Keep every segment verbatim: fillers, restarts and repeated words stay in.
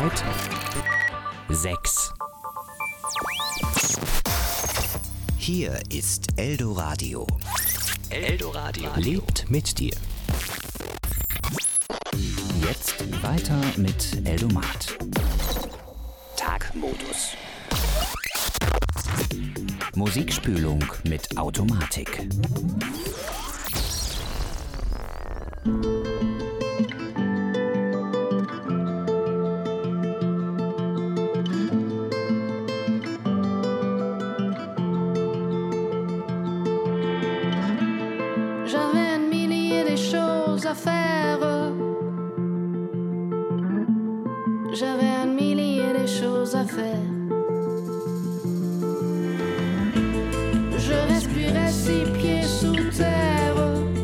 Zeit sechs. Hier ist Eldoradio. Eldoradio lebt mit dir. Jetzt weiter mit Eldomat. Tagmodus. Musikspülung mit Automatik. J'avais un millier de choses à faire. J'avais un millier de choses à faire. Je respirais six pieds sous terre.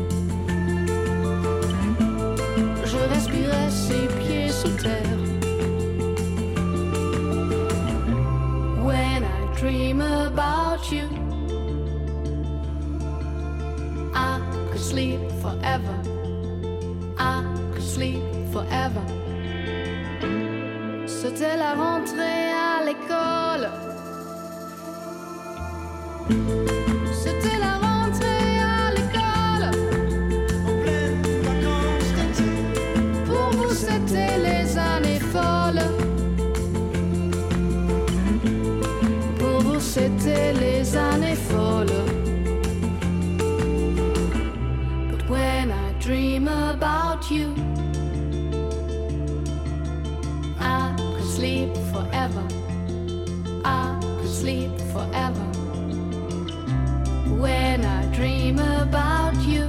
Je respirais six pieds sous terre. When I dream about you, I could sleep forever. I could sleep forever. C'était la rentrée à l'école. C'était la rentrée à l'école. En pleine vacances d'été. Pour vous c'était les années folles. Pour vous c'était les années folles. But when I dream about you, I could sleep forever. I could sleep forever. When I dream about you,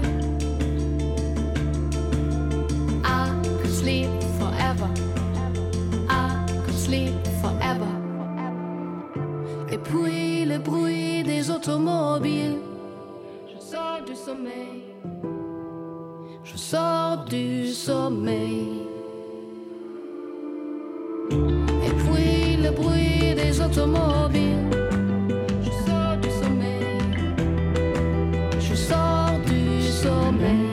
I could sleep forever. I could sleep forever. Et puis le bruit des automobiles. Je sors du sommeil. Je sors du sommeil. Et puis le bruit des automobiles. Je sors du sommeil. Je sors du sommeil.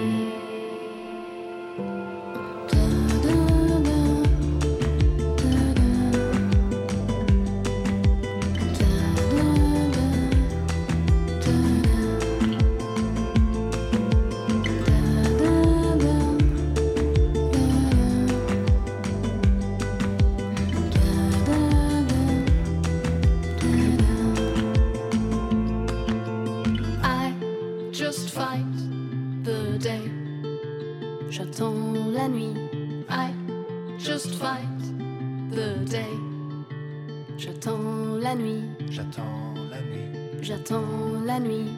I just fight the day. J'attends la nuit. I just fight the day. J'attends la nuit. J'attends la nuit. J'attends la nuit.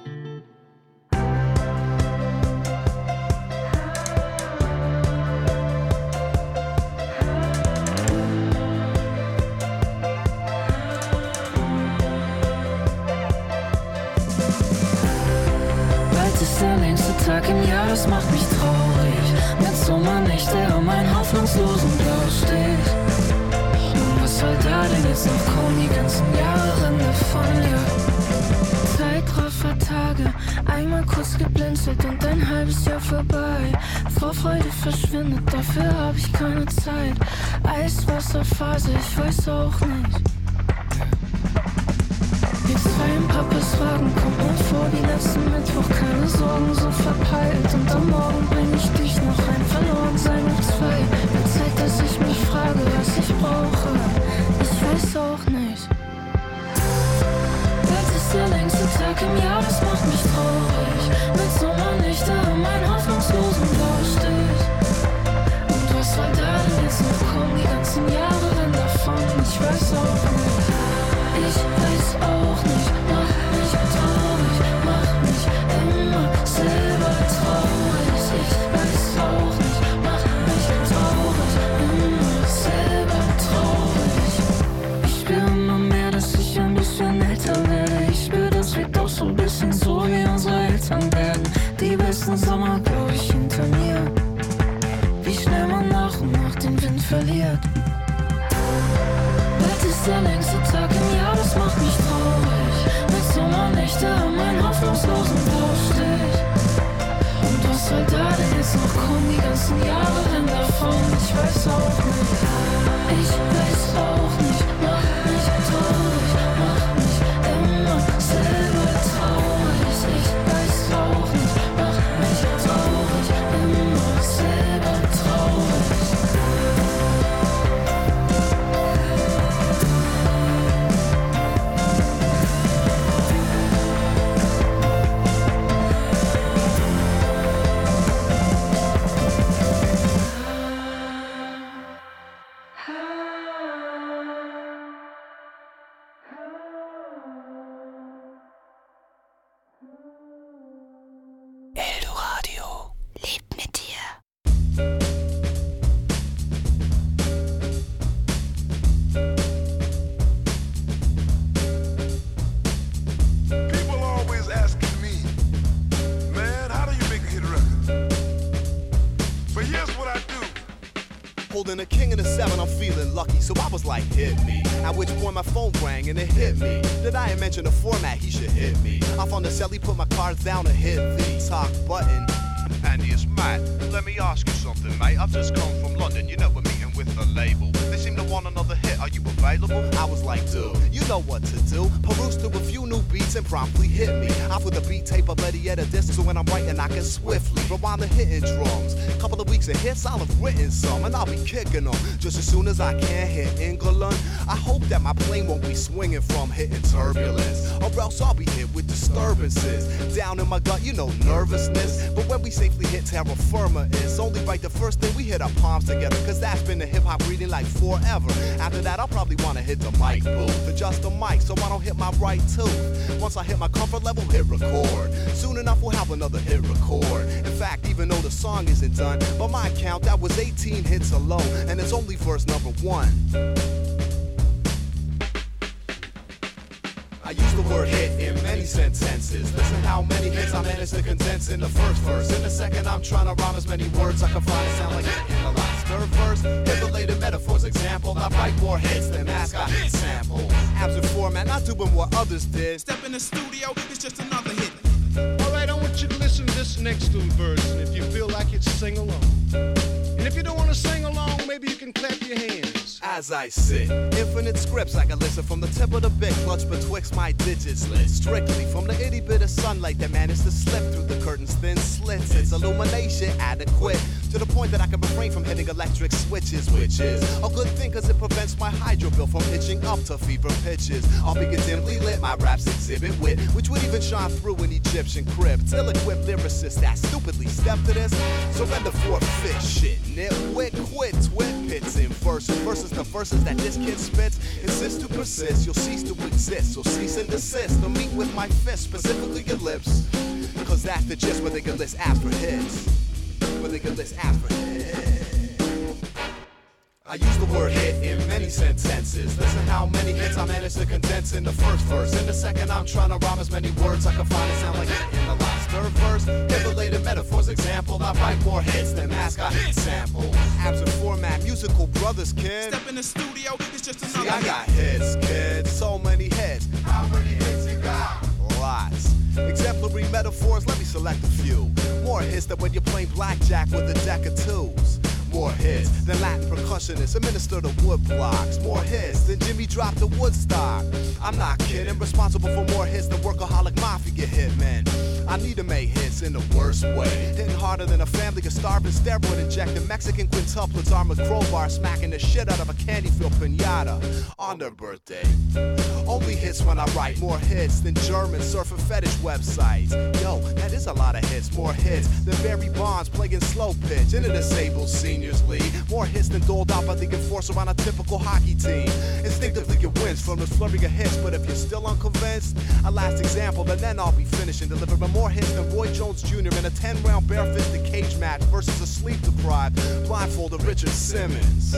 Bald ist der längste Tag im Jahr, das macht mich traurig. Mit Sommernächte um meinen hoffnungslosen Blaustich. Und was soll da denn jetzt noch kommen? Die ganzen Jahre rennen davon, ja. Zeitraffer-Tage, einmal kurz geblinzelt und ein halbes Jahr vorbei. Vorfreude verschwindet, dafür hab ich keine Zeit. Eiswasserphase, ich weiß auch nicht. Wir zwei in Papas Wagen, kommt mir vor wie letzten Mittwoch. Keine Sorgen, so verpeilt. Und am Morgen bring ich dich noch ein. Verloren sein auf zwei. Wird Zeit, dass ich mich frage, was ich brauche. Ich weiß auch nicht. Bald ist der längste Tag im Jahr, das macht mich traurig. Mit Sommernächte um meinen hoffnungslosen Blaustich. Und was soll da denn jetzt noch kommen? Die ganzen Jahre rennen davon. Ich weiß auch nicht. Ich weiß auch nicht, mach mich traurig, mach mich immer selber traurig. Ich weiß auch nicht, mach mich traurig, immer selber traurig. Ich spüre immer mehr, dass ich ein bisschen älter werde. Ich spüre, das wird auch so ein bisschen so, wie unsere Eltern werden. Die besten Sommer, glaub ich, hinter mir. Wie schnell man nach und nach den Wind verliert. Bald ist der längste Tag im Jahr, das macht mich traurig. Mit Sommernächte um meinen hoffnungslosen Blaustich. Und was soll da denn jetzt noch kommen? Die ganzen Jahre rennen davon. Ich weiß auch nicht. Ich weiß auch nicht. Mach mich traurig, mach mich immer selber traurig. Ich weiß auch nicht, mach mich traurig, immer selber traurig. Eldoradio lebt mit dir. People always asking me, man, how do you make a hit record? But here's what I do. Holding a king and a seven, I'm feeling lucky, so I was like, hit me. At which point my phone rang and it hit me. Did I mention the format? He should hit me. Off on the celly, put my cards down and hit the talk button. Andy, it's Matt. Let me ask you something, mate. I've just come from London. You know we're meeting with the label. They seem to want another hit. Are you available? I was like, dude, you know what to do. Peruse through a few new beats and promptly hit me. Off with the beat tape already at a distance, so when I'm writing I can swiftly rewind the hitting drums. Couple of weeks of hits, I'll have written some, and I'll be kicking them just as soon as I can hit England. I hope that my plane won't be swinging from hitting turbulence, or else I'll be hit with disturbances. Down in my gut, you know, nervousness. But when we safely hit terra firma, it's only right the first thing we hit our palms together, cause that's been the hip-hop reading like forever. After that, I'll probably wanna hit the mic booth, adjust the mic so I don't hit my right tooth. Once I hit my comfort level, hit record. Soon enough, we'll have another hit record. In fact, even though the song isn't done, by my count, that was eighteen hits alone, and it's only verse number one. I use the word hit in many sentences. Listen how many hits I managed to condense in the first verse. In the second, I'm trying to rhyme as many words I can find to sound like it in the last. Third verse, hit related metaphors. Example, I write more hits than mascot hit sample. Absent format, not doing what others did. Step in the studio, it's just another hit. Alright, I want you to listen to this next little verse, and if you feel like it, sing along. And if you don't want to sing along, maybe you can clap your hands. As I sit, infinite scripts I can listen from the tip of the bit, clutch betwixt my digits lit. Strictly from the itty bit of sunlight that managed to slip through the curtain's thin slits. Its illumination adequate to the point that I can refrain from hitting electric switches, which is a good thing cause it prevents my hydro bill from itching up to fever pitches. I'll be dimly lit, my raps exhibit wit, which would even shine through an Egyptian crib. Ill-equipped lyricists that stupidly step to this, surrender forfeit shit. Nitwit, quit, twit, pits in verses. Versus the verses that this kid spits. Insist to persist, you'll cease to exist. So cease and desist, to meet with my fist, specifically your lips. Cause that's the gist where they can list ask for hits. Where they can list ask for hits. I use the word hit in many sentences. Listen how many hits I managed to condense in the first verse. In the second, I'm trying to rhyme as many words I can find to sound like it in the last. Third verse, hit related metaphors. Example, I write more hits than mascot hit sample. Absent format, musical brothers, kid. Step in the studio, it's just another See, I hit. got hits, kid. So many hits. How many hits you got? Lots. Exemplary metaphors, let me select a few. More hits than when you're playing blackjack with a deck of twos. More hits than Latin percussionists administer the wood blocks. More hits than Jimmy dropped the Woodstock. I'm not kidding, responsible for more hits than workaholic mafia hitmen. I need to make hits in the worst way, hitting harder than a family of starving steroid injecting Mexican quintuplets, armored crowbar, smacking the shit out of a candy-filled pinata on their birthday. Only hits when I write, more hits than German surfer fetish websites. Yo, that is a lot of hits, more hits than Barry Bonds playing slow pitch in a disabled seniors league. More hits than doled out by the enforcer on a typical hockey team. Instinctively it wins from the flurry of hits, but if you're still unconvinced, a last example, and then I'll be finishing delivering more hits than Roy Jones Junior in a ten-round barefisted cage match versus a sleep-deprived, blindfolded Richard Simmons.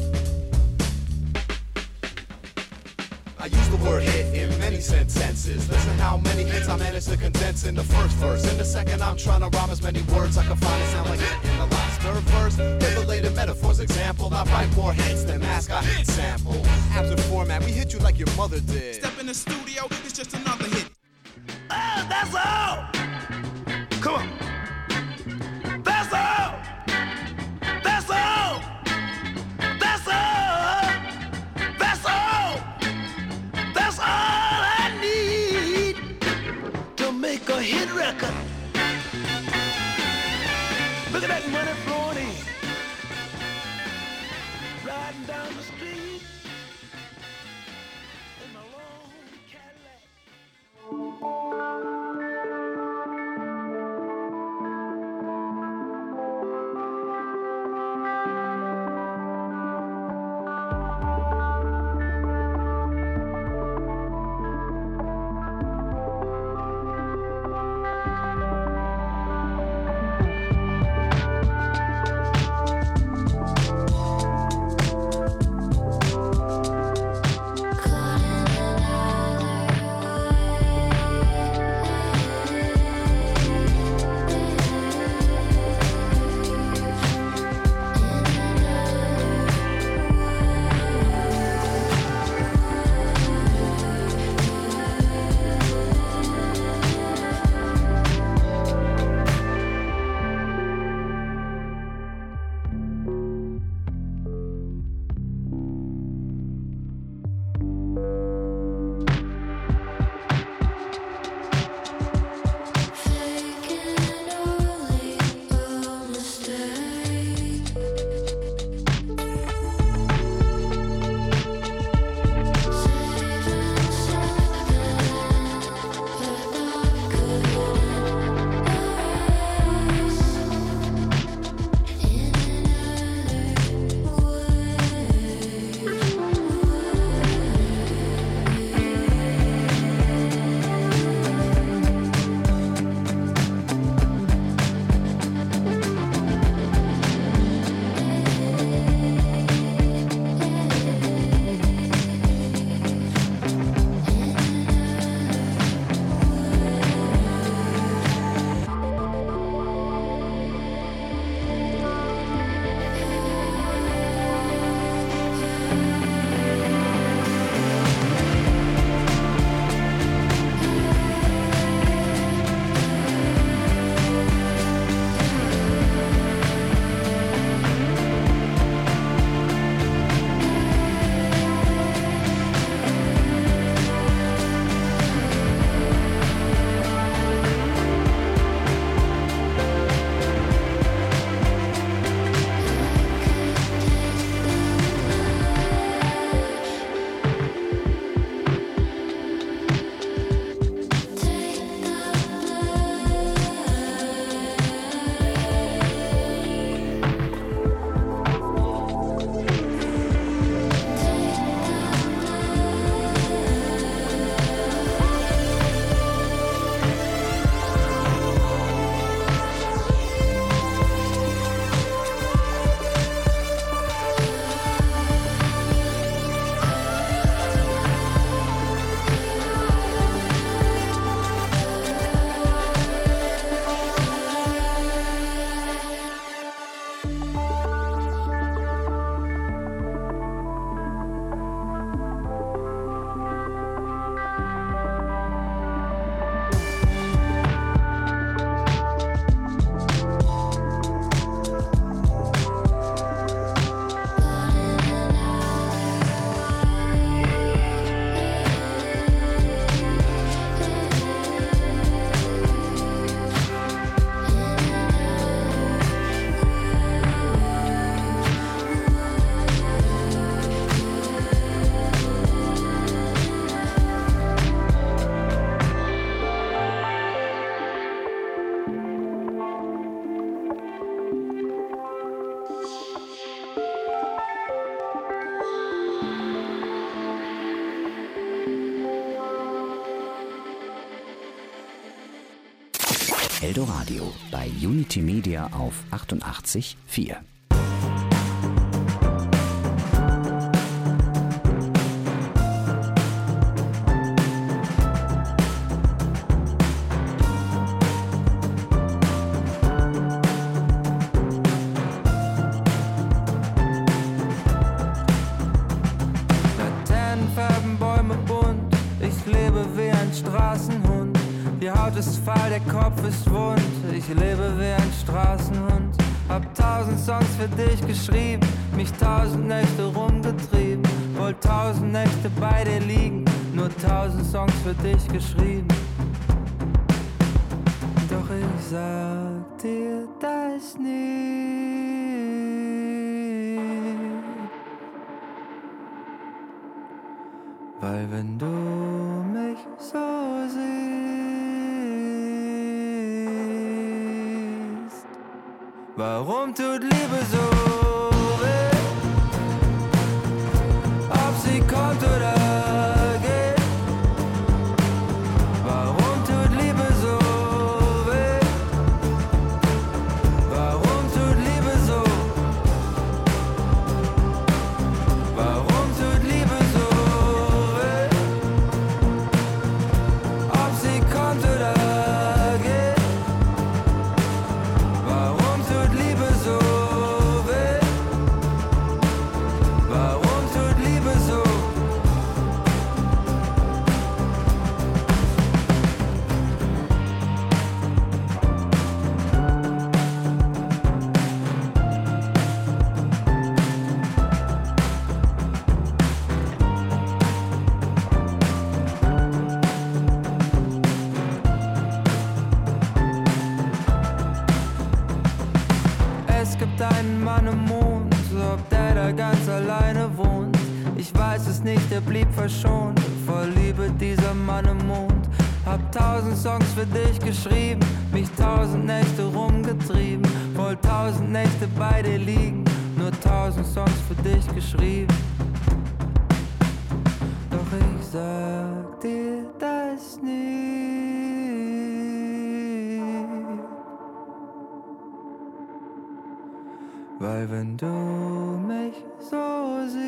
I use the word hit in many sentences. Listen how many hits I managed to condense in the first verse. In the second, I'm trying to rhyme as many words I can find to sound like it in the last. Third verse, hit related metaphors. Example, I write more hits than mascot hit sample. Absent format, we hit you like your mother did. Step in the studio, it's just another hit. Oh, that's all! Come on! That's all! That's all! That's all! America. Look at that money flowing in. Riding down the street in my long Cadillac. Eldoradio bei Unity Media auf achtundachtzig Komma vier. Laternenfarben, Bäume bunt, ich lebe wie ein Straßenhund. Die Haut ist fahl, der Kopf ist wund, ich lebe wie ein Straßenhund. Hab tausend Songs für dich geschrieben, mich tausend Nächte rumgetrieben. Wollt tausend Nächte bei dir liegen, nur tausend Songs für dich geschrieben. das nie. Weil wenn du mich so siehst, warum tut Liebe so weh? Ob sie kommt oder geht, warum tut Liebe so weh? Warum tut Liebe so? Warum tut Liebe so weh? Ob sie kommt oder geht, warum tut Liebe so weh? Warum tut Liebe so? Es gibt einen Mann im Mond, ob der da ganz alleine wohnt. Ich weiß es nicht, er blieb verschont vor Liebe, dieser Mann im Mond. Hab tausend Songs für dich geschrieben, mich tausend Nächte rumgetrieben, wohl tausend Nächte bei dir liegen, nur tausend Songs für dich geschrieben. Doch ich sag dir das nie. Weil wenn du mich so siehst,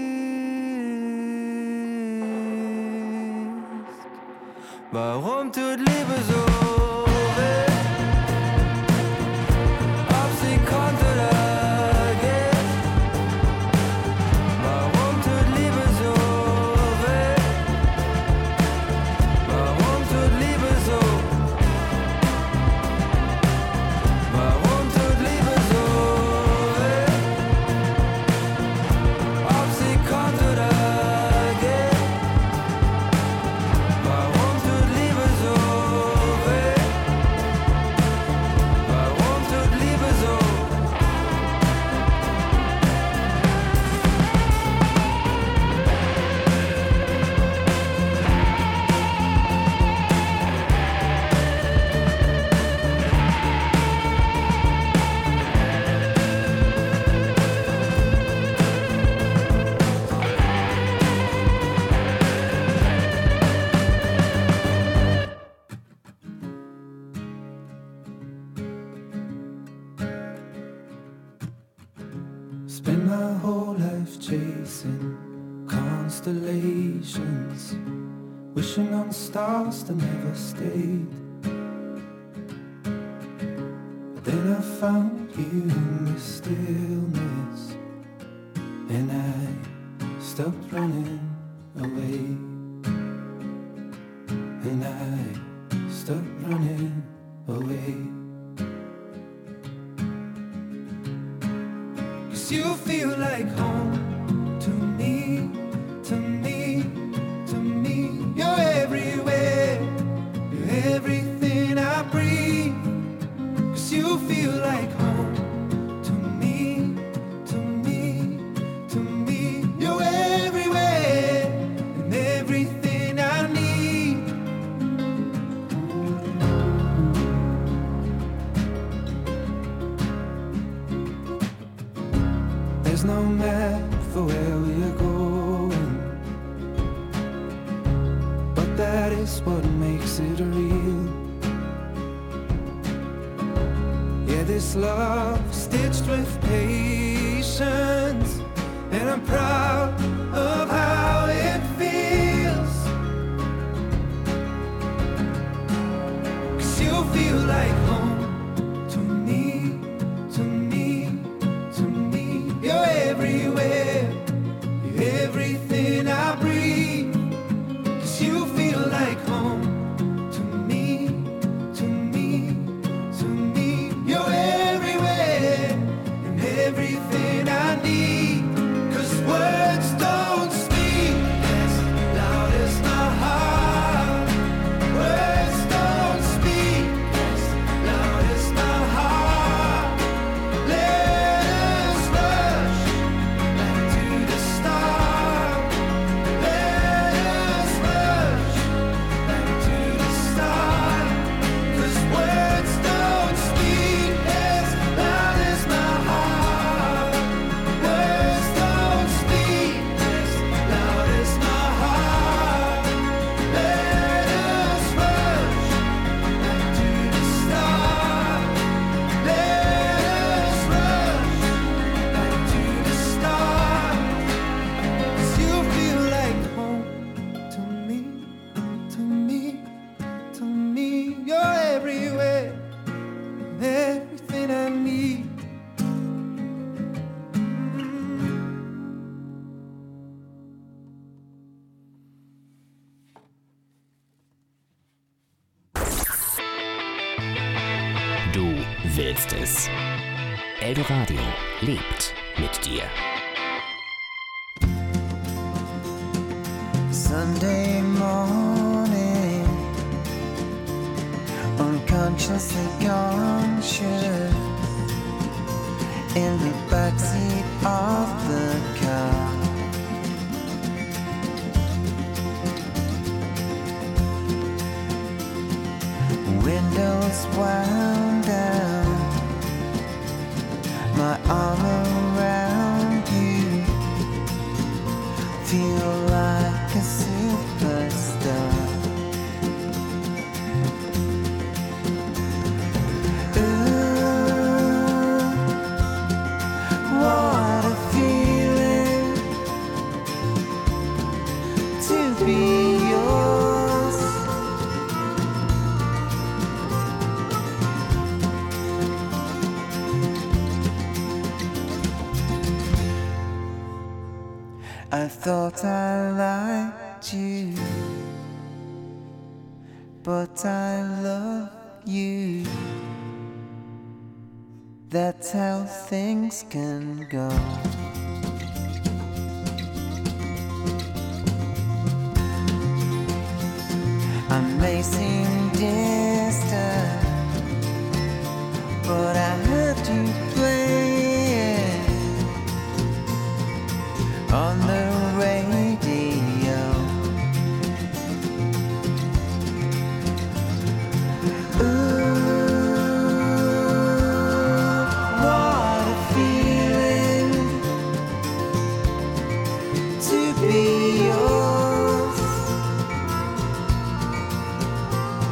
warum tut Liebe so weh? Ob sie kommt oder geht, warum tut Liebe so weh? Warum tut Liebe so? Warum tut Liebe so? Ob sie kommt oder geht, warum tut Liebe so weh? Warum tut Liebe so? Spend my whole life chasing constellations, wishing on stars that never stayed. But then I found you in the stillness, and I stopped running away. And I stopped running away. You feel like home to me, to me, to me. You're everywhere, you're everything I breathe. 'Cause you feel like home to me, to me, to me. You're everywhere and everything I need. There's no map for where we're going, but that is what makes it real. Yeah, this love stitched with patience, and I'm proud of how it feels. 'Cause you feel like home to me, to me, to me. You're everywhere, you're everything I breathe. 'Cause you feel like home to me, to me, to me. You're everywhere and everything I need. 'Cause words don't speak as loud as my heart. Words don't speak as loud Du willst es. Eldoradio lebt mit dir. Sunday morning, unconsciously conscious, in the backseat of the car. Windows wound down, my arm around you, feel like a superstar. Ooh, what a feeling to be yours. I thought I liked you, but I love you. That's how things can go. I may seem distant, but I heard you play on the radio. Ooh, what a feeling to be yours.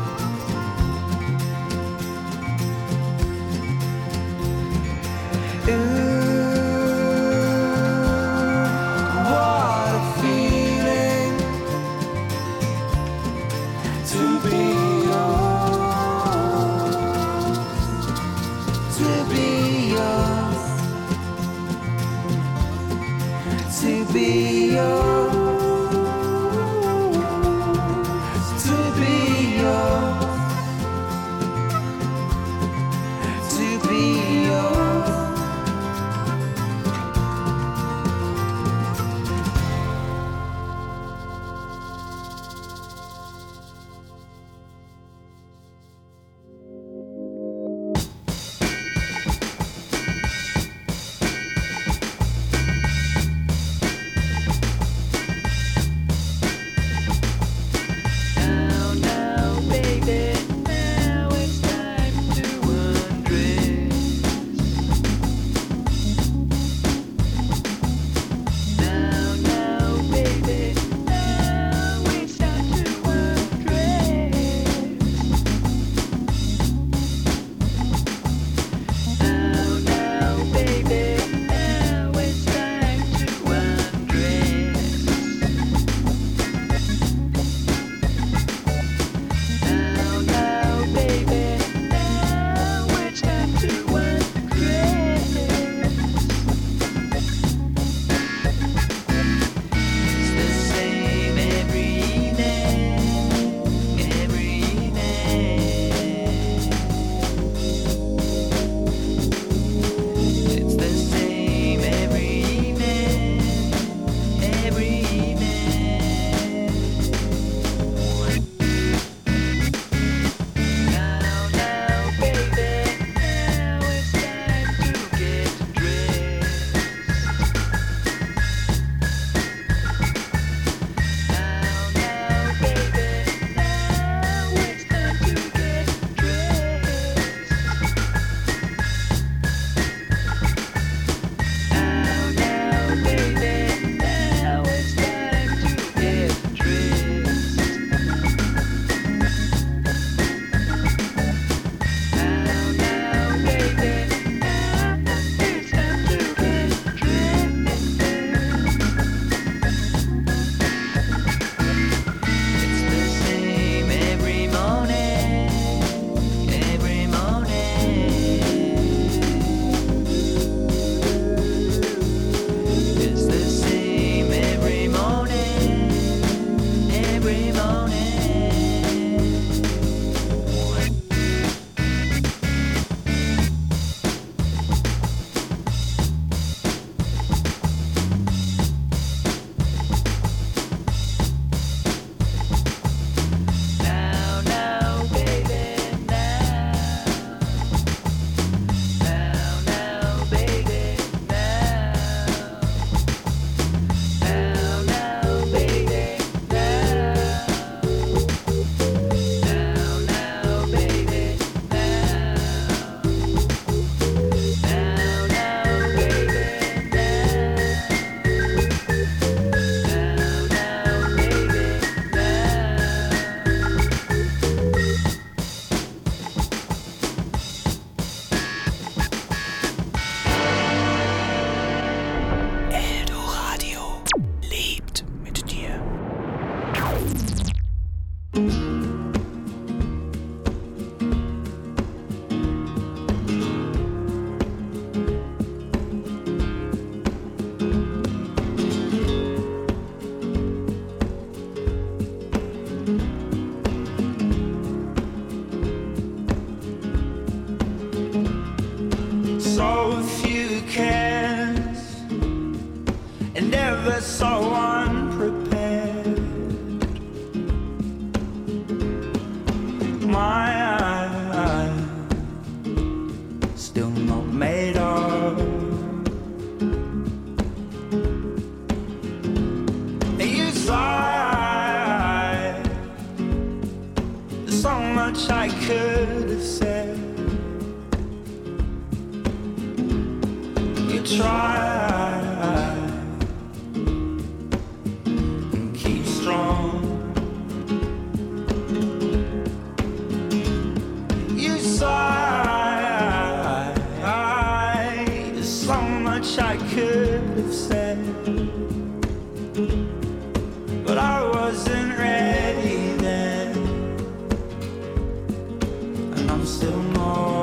so few cares and ever so unprepared. My eyes still not made up. You sighed. There's so much I could have said. You try and keep strong. You sigh. There's so much I could have said, but I wasn't ready then, and I'm still not.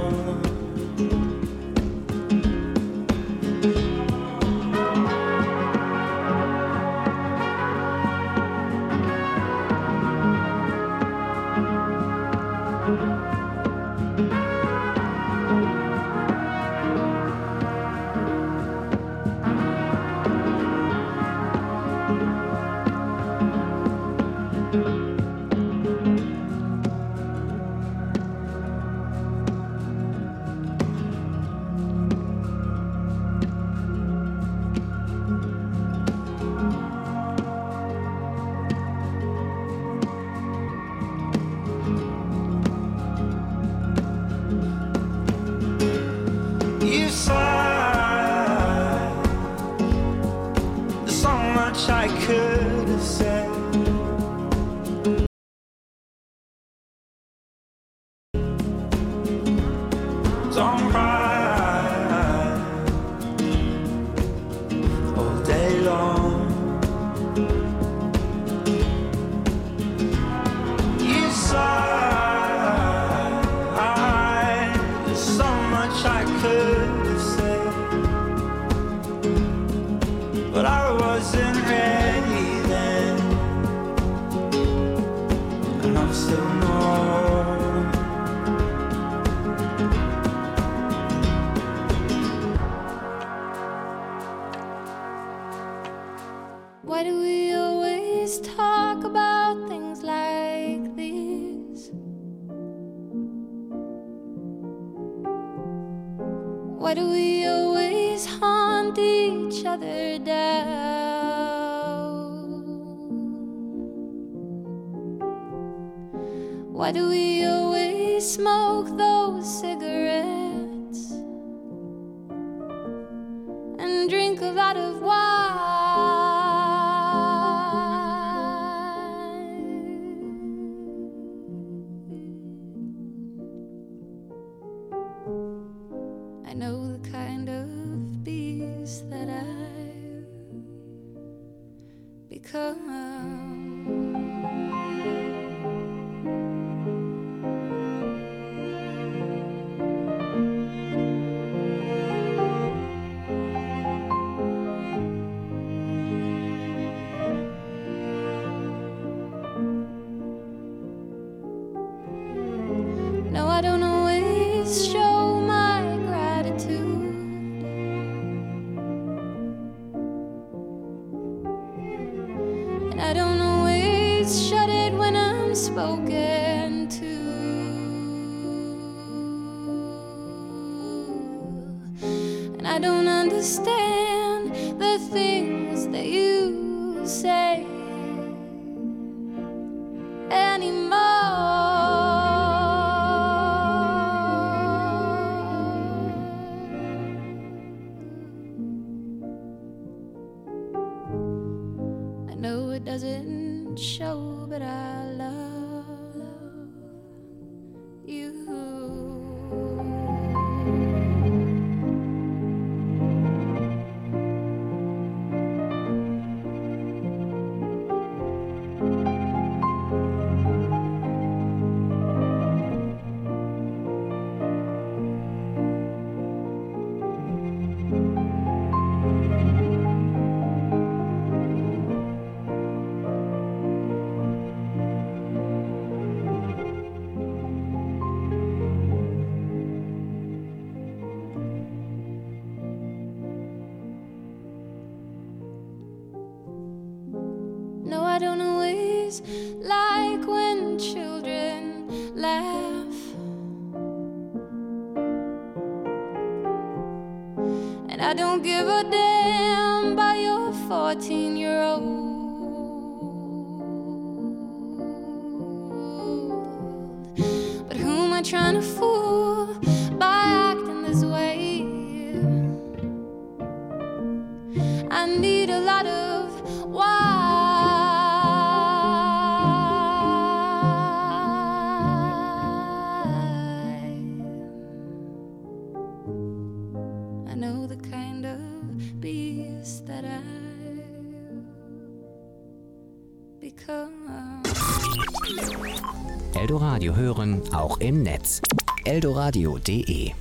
You sighed. There's so much I could have said. Don't cry all day long. You sighed. There's so much I could have said, but I wasn't ready then, and I'm still not. Why do we always talk about things like these? Why do we always haunt each other down? Why do we always smoke those cigarettes and drink a lot of wine? I know the kind of beast that I've become. No, I don't always show my gratitude, and I don't always shut it when I'm spoken to. And I don't understand the things that you say anymore. I know it doesn't show, but I love you. just like when children laugh. And I don't give a damn about your fourteen-year-old. But who am I trying to fool by acting this way? I need a lot of why. I know the kind of beast that I've become. Eldoradio hören, auch im Netz. eldoradio punkt de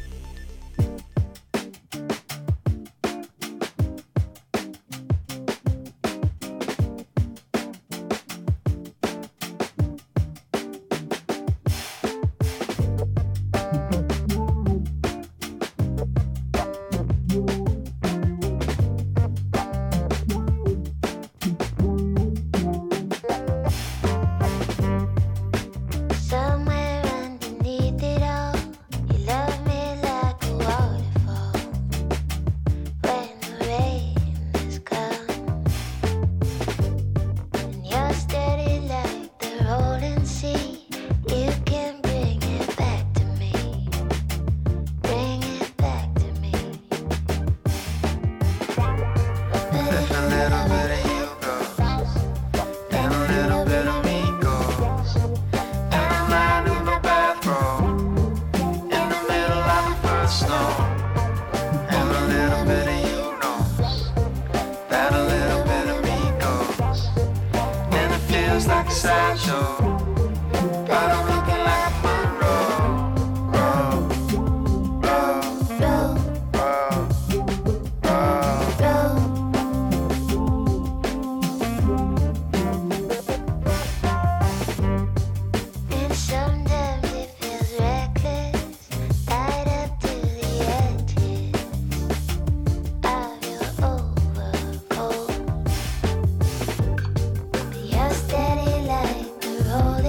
Somewhere underneath it all, you love me like a waterfall. When the rain has come, and you're steady like the rolling sea, you can bring it back to me, bring it back to me. But if a little bit of you goes, then a little bit of me goes. And I'm lying in my bathrobe, in the middle of the first snow. And a little bit of you knows that a little bit of me goes. And it feels like a sideshow, but I'm looking like a Monroe. Roll, roll, roll, roll, roll, And sometimes it feels reckless, tied up to the edges of your overcoat. But you're steady like the road.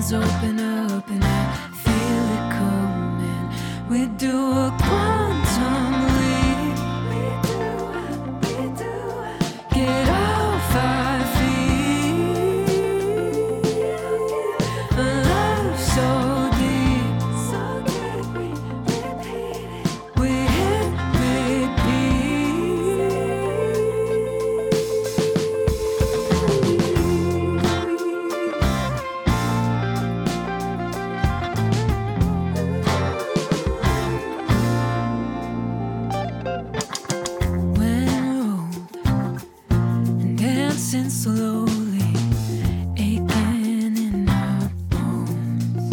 eyes open up and I feel it coming. We do a quantum leap. We do, we do. Get off our feet. A love so deep, so deep. We repeat it. We hit slowly, aching in our bones.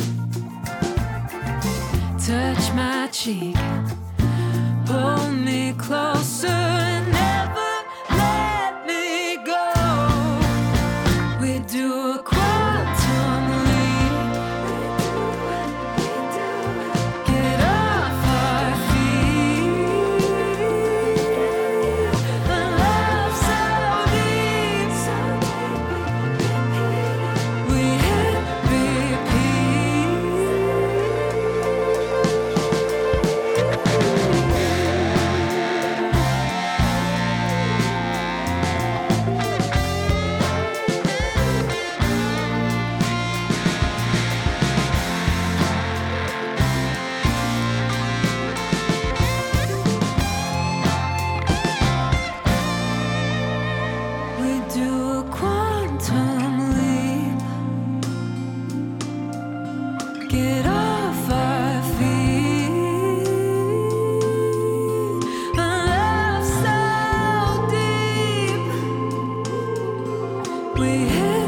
Touch my cheek, hold me closer, and never let me go. We do a quantum leap. Get off our feet. A love so deep. We hit We do a quantum leap. Get off our feet. A love so deep. We hit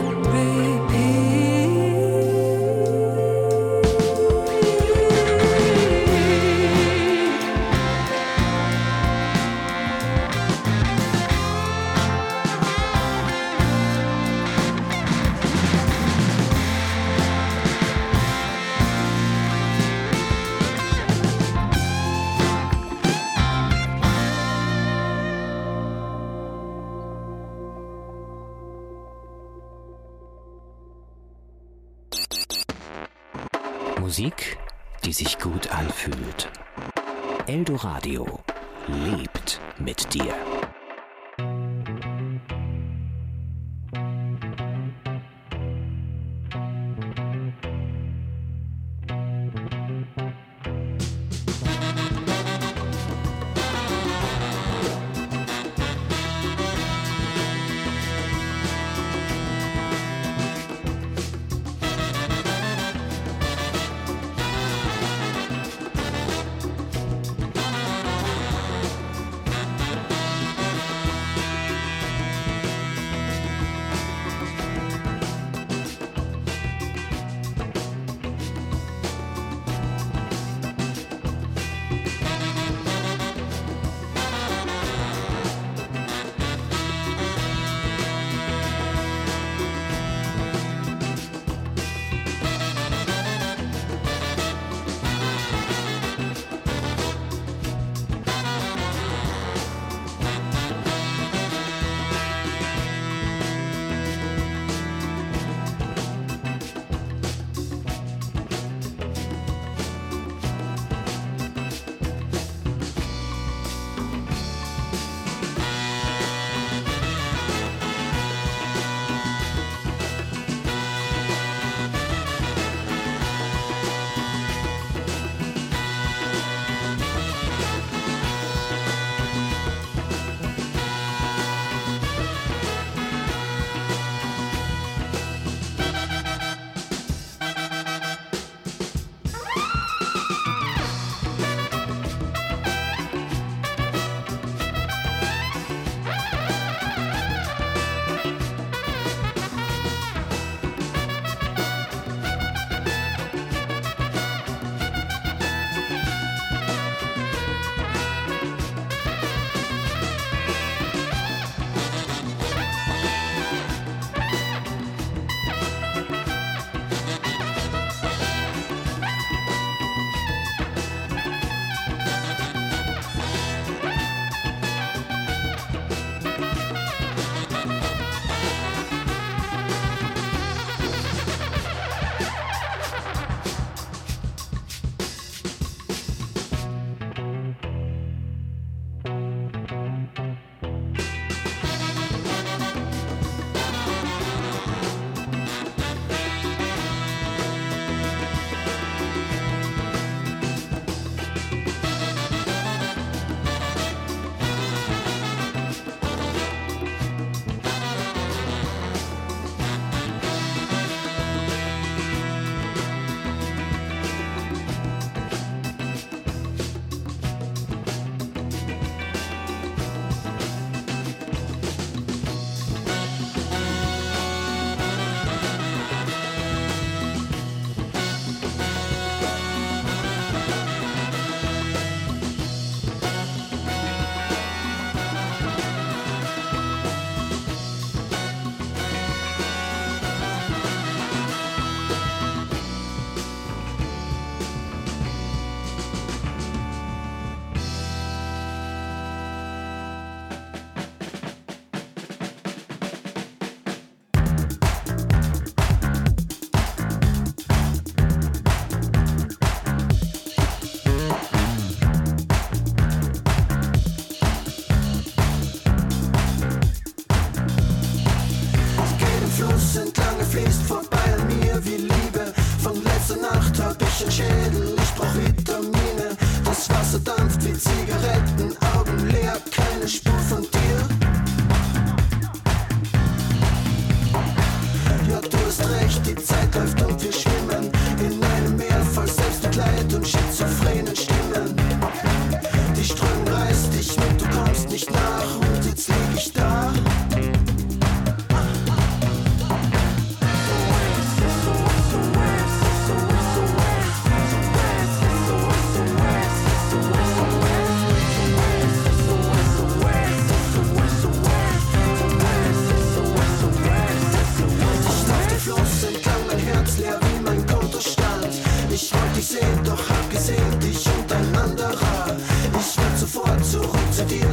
Musik, die sich gut anfühlt. Eldoradio lebt mit dir.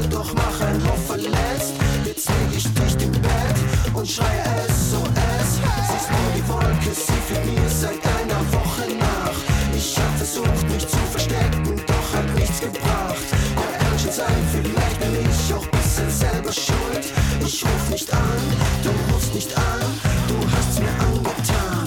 Liebe, doch mach ein Auf verletzt. Jetzt leg ich dich im Bett und schreie S O S. Siehst nur die Wolke, sie fliegt mir seit einer Woche nach. Ich hab versucht, mich zu verstecken, doch hat nichts gebracht. Ja, kann schon sein, vielleicht bin ich auch bisschen selber schuld. Ich ruf nicht an, du rufst nicht an, du hast's mir angetan.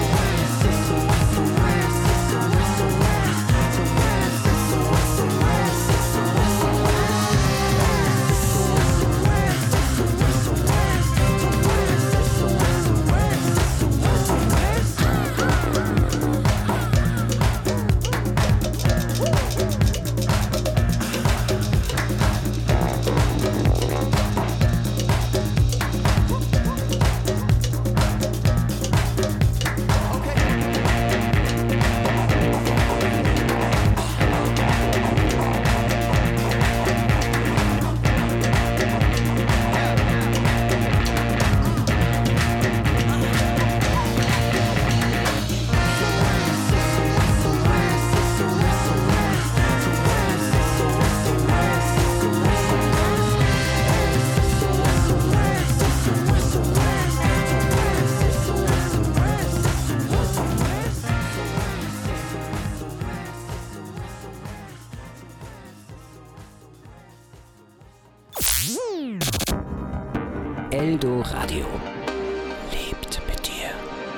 Eldoradio lebt mit dir.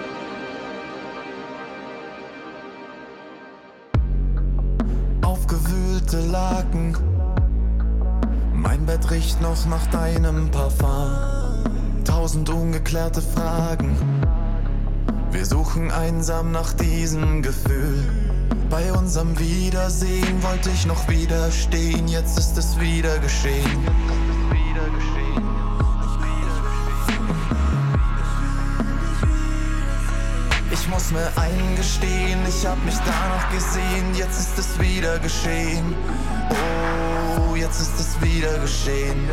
Aufgewühlte Laken, mein Bett riecht noch nach deinem Parfum. Tausend ungeklärte Fragen, wir suchen einsam nach diesem Gefühl. Bei unserem Wiedersehen wollte ich noch widerstehen, jetzt ist es wieder geschehen. Ich muss mir eingestehen, ich hab mich danach gesehen, jetzt ist es wieder geschehen. Oh, jetzt ist es wieder geschehen.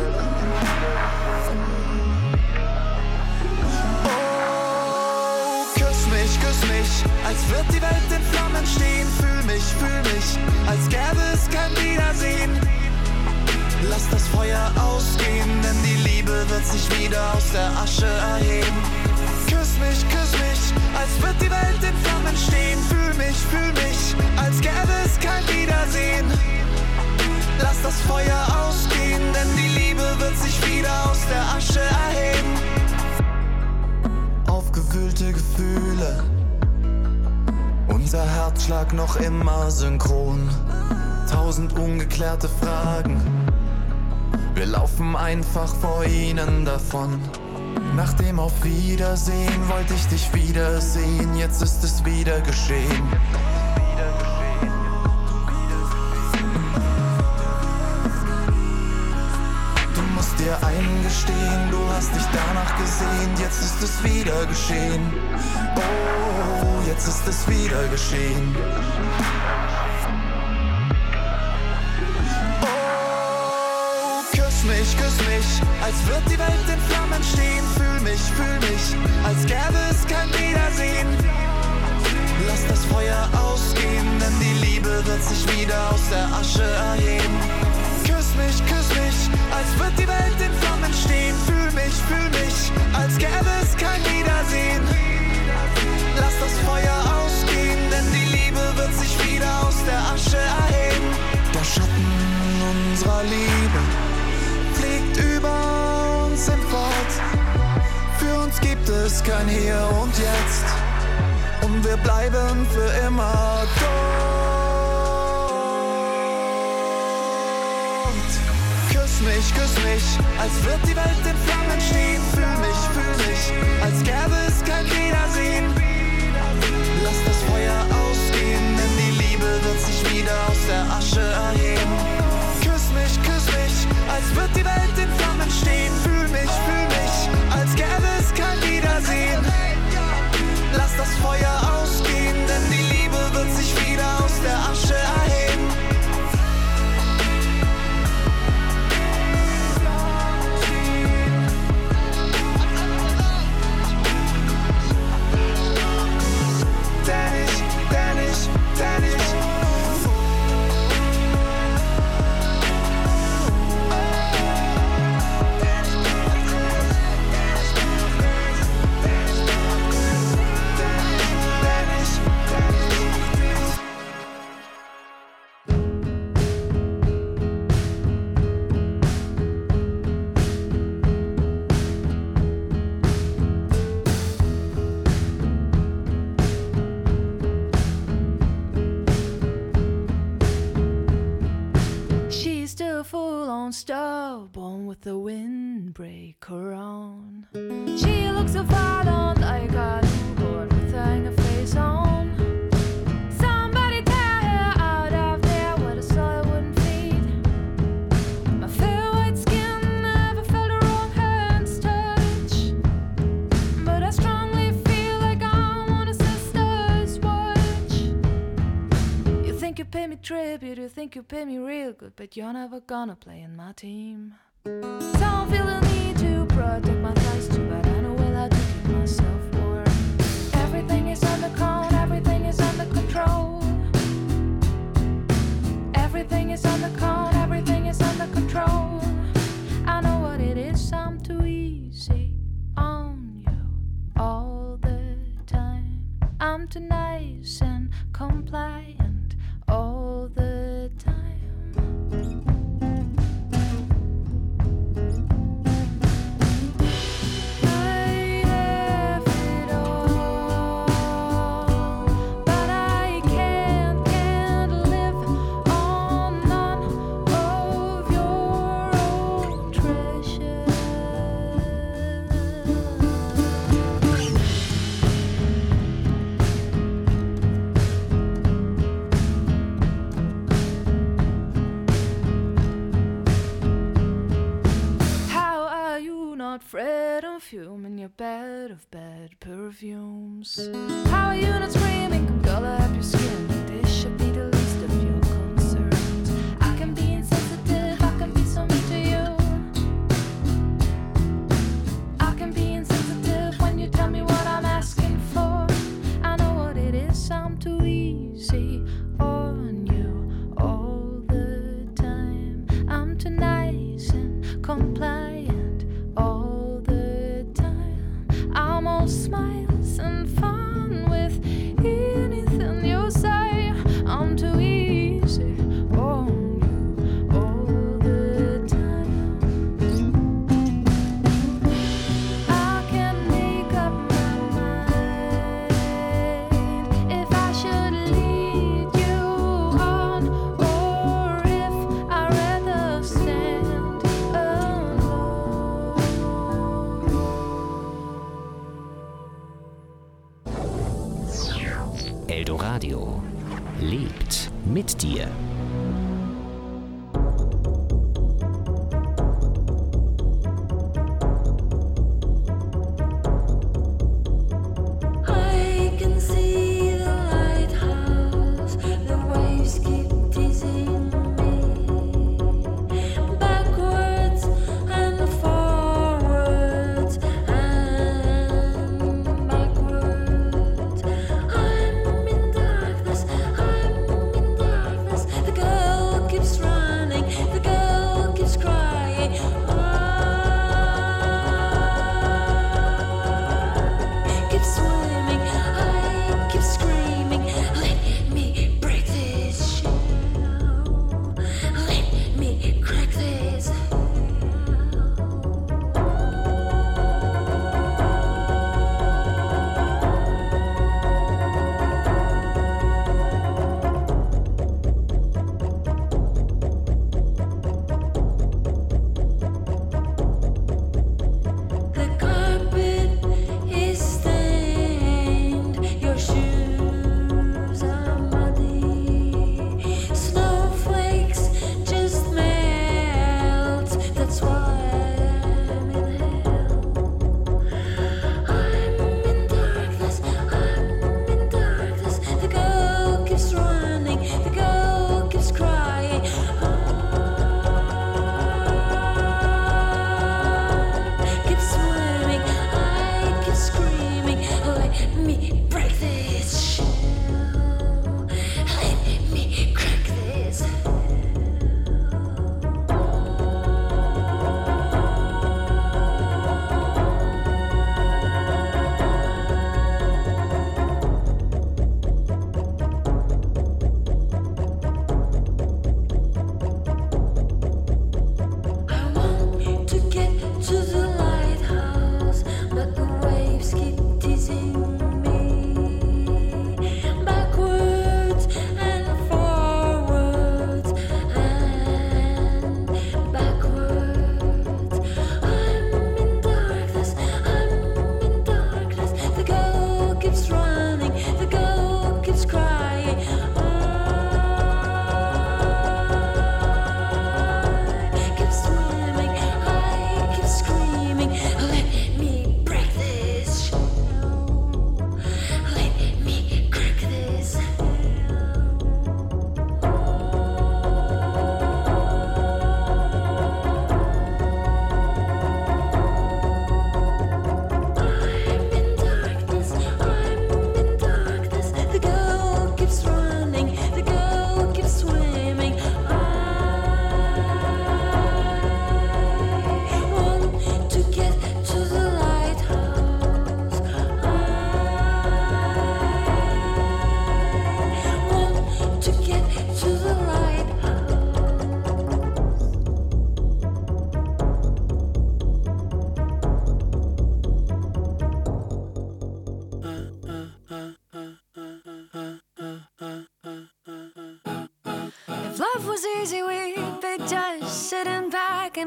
Oh, küss mich, küss mich, als wird die Welt in Flammen stehen. Fühl mich, fühl mich, als gäbe es kein Wiedersehen. Lass das Feuer ausgehen, denn die Liebe wird sich wieder aus der Asche erheben. Küss mich, küss mich, als wird die Welt in Flammen stehen. Fühl mich, fühl mich, als gäbe es kein Wiedersehen. Lass das Feuer ausgehen, denn die Liebe wird sich wieder aus der Asche erheben. Aufgewühlte Gefühle, unser Herzschlag noch immer synchron. Tausend ungeklärte Fragen, wir laufen einfach vor ihnen davon. Nach dem Auf Wiedersehen wollte ich dich wiedersehen, jetzt ist es wieder geschehen. Du musst dir eingestehen, du hast dich danach gesehen, jetzt ist es wieder geschehen. Oh, jetzt ist es wieder geschehen. Küss mich, küss mich, als wird die Welt in Flammen stehen. Fühl mich, fühl mich, als gäbe es kein Wiedersehen. Lass das Feuer ausgehen, denn die Liebe wird sich wieder aus der Asche erheben. Küss mich, küss mich, als wird die Welt in Flammen stehen. Fühl mich, fühl mich, als gäbe es kein Wiedersehen. Lass das Feuer ausgehen, denn die Liebe wird sich wieder aus der Asche erheben. Der Schatten unserer Liebe fliegt über uns hinfort. Für uns gibt es kein Hier und Jetzt, und wir bleiben für immer dort. Küss mich, küss mich, als wird die Welt in Flammen stehen. Fühl mich, fühl mich, als gäbe es kein Wiedersehen. Lass das Feuer ausgehen, denn die Liebe wird sich wieder aus der Asche erheben. Küss mich, küss mich, als wird die Welt in Flammen stehen. Fühl mich, fühl mich, als gäbe es kein Wiedersehen. Lass das Feuer ausgehen, denn die Liebe wird sich wieder aus der Asche erheben. Dennis, Dennis, Dennis. won't stop on with the windbreaker on. She looks so far on like a newborn with a face on. Somebody tear her out of there where the soil wouldn't feed. My fair white skin never felt a wrong hand's touch, but I strongly feel like I'm on a sister's watch. You think you pay me tribute, you think you pay me real good, but you're never gonna play in my team. Don't feel the need to protect my thighs too, but I know well how to keep myself warm. Everything is under control, everything is under control. Everything is under control, everything is under control. I know what it is, I'm too easy on you all the time. I'm too nice and compliant all the time. Fred and fume in your bed of bad perfumes. How are you not screaming? Come color up your skin. This should be the least of your concerns. I can be insensitive, I can be so mean to you. I can be insensitive when you tell me what I'm asking for. I know what it is, I'm too easy on you all the time. I'm too nice and compliant all the time. I'm all smiles and fun with anything you say. I'm too easy on you all the time. I can make up my mind if I should lead you on, or if I'd rather stand alone. Eldoradio lebt mit dir. I can see the lighthouse, the waves keep teasing me. Backwards and forwards and backwards. I'm in darkness, I'm in darkness. The girl keeps running, the girl keeps crying. Keep swimming, I keep screaming. Let me break this shell. Let me crack this.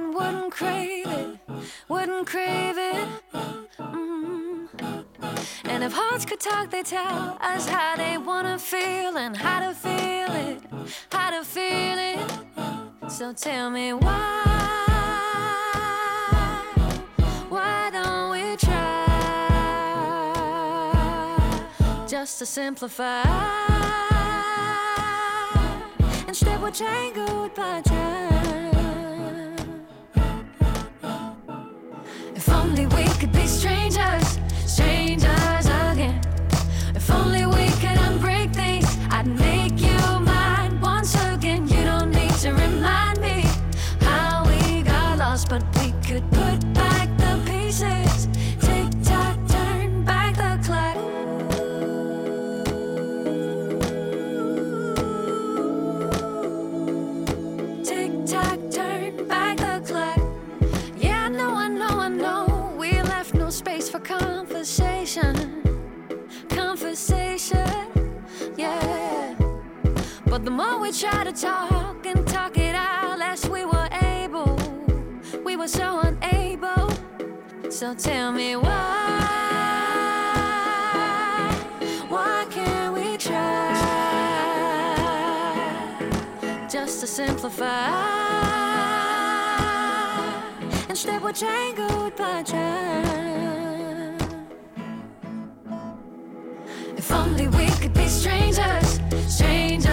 and wouldn't crave it, wouldn't crave it. Mm. And if hearts could talk, they tell us how they wanna feel and how to feel it, how to feel it. So tell me why, why don't we try just to simplify? Instead we're tangled by time. If only we could be strangers, strangers again. If only we could unbreak things, I'd make you mine once again. You don't need to remind me how we got lost, but we could put back the pieces. Tick tock, turn back the clock. Tick tock, turn back the clock. Yeah, I know, I know, I know. We left no space for conversation. Conversation, yeah. But the more we try to talk and talk it out, less we were able. We were so unable. So tell me why, why can't we try just to simplify? Instead we're tangled by time. If only we could be strangers, strangers